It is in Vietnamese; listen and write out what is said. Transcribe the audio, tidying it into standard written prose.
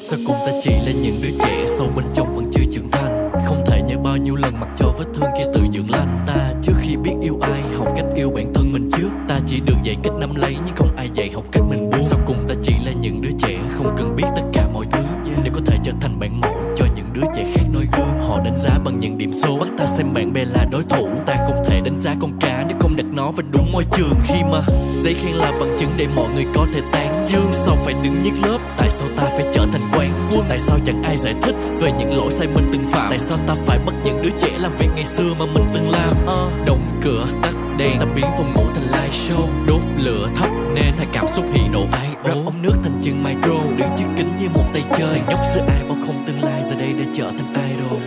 Sao cùng ta chỉ là những đứa trẻ sâu bên trong vẫn chưa trưởng thành, không thể nhớ bao nhiêu lần mặc cho vết thương kia tự dưỡng lành. Ta trước khi biết yêu ai học cách yêu bản thân mình trước. Ta chỉ được dạy cách nắm lấy nhưng không ai dạy học cách mình buông. Sao cùng ta chỉ là những đứa trẻ không cần biết tất cả mọi thứ để có thể trở thành bản mẫu cho những đứa trẻ khác noi gương. Họ đánh giá bằng những điểm số, bắt ta xem bạn bè là đối thủ. Ta không thể đánh giá con cá nếu không đặt nó vào đúng môi trường. Khi mà giấy khen là bằng chứng để mọi người có thể tán dương, sao phải đứng nhất lớp? Tại sao ta phải trở thành quan quân? Tại sao chẳng ai giải thích về những lỗi sai mình từng phạm? Tại sao ta phải bắt những đứa trẻ làm việc ngày xưa mà mình từng làm? Đóng cửa tắt đèn, ta biến phòng ngủ thành live show, đốt lửa thắp nên hai cảm xúc hỉ nộ ai rap ống nước thành chân micro, đứng trước kính như một tay chơi. Thằng nhóc xưa ai bao không tương lai giờ đây để trở thành idol.